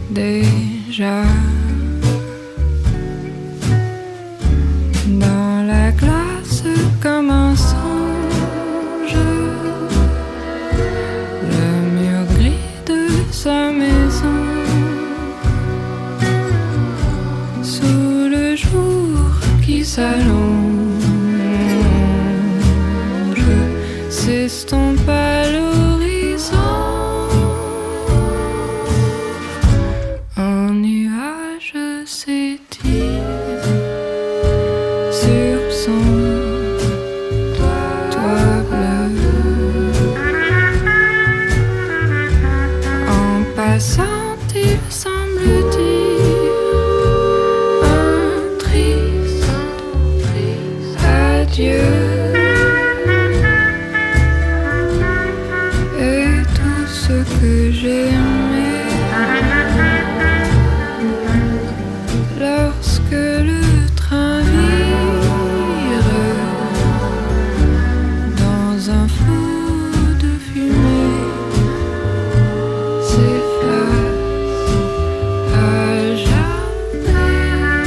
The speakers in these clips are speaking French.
déjà dans la glace comme un songe, le mur gris de sa maison, sous le jour qui s'allonge, s'estompe à l'horizon. Un nuage s'étire sur son toit bleu. En passant, il semble dire un triste adieu. Et tout ce que j'aimais lorsque le train vire dans un flot de fumée s'efface à jamais.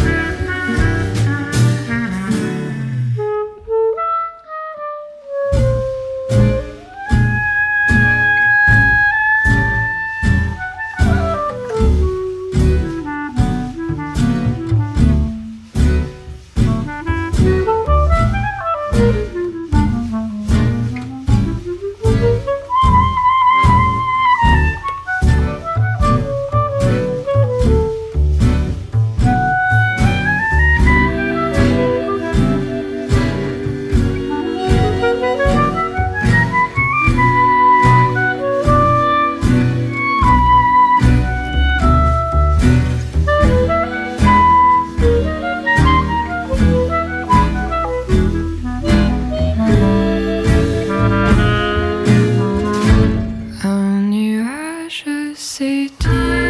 Un nuage s'étire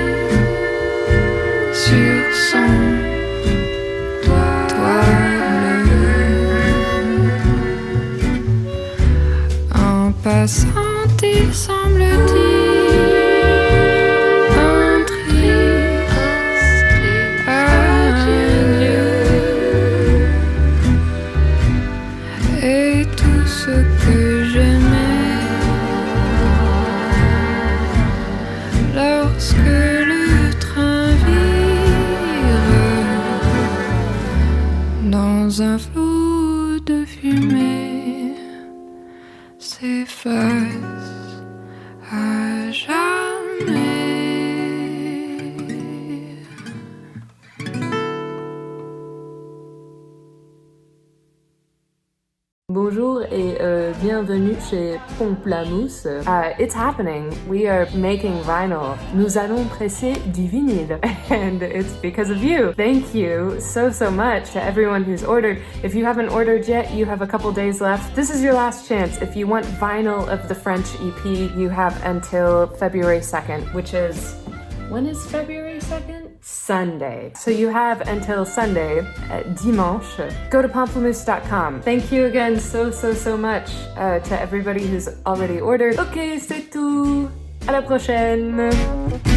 sur son toit bleu. En passant, il semble dire un triste adieu. Et tout ce que j'aimais lorsque le train vire dans un flot de fumée s'efface à jamais. Bonjour et bienvenue chez Pamplamousse. It's happening. We are making vinyl. Nous allons presser du vinyle. And it's because of you. Thank you so much to everyone who's ordered. If you haven't ordered yet, you have a couple days left. This is your last chance. If you want vinyl of the French EP, you have until February 2nd, which is... When is February 2nd? Sunday. So you have until Sunday, dimanche. Go to pamplemousse.com. Thank you again so much to everybody who's already ordered. Ok, c'est tout. À la prochaine.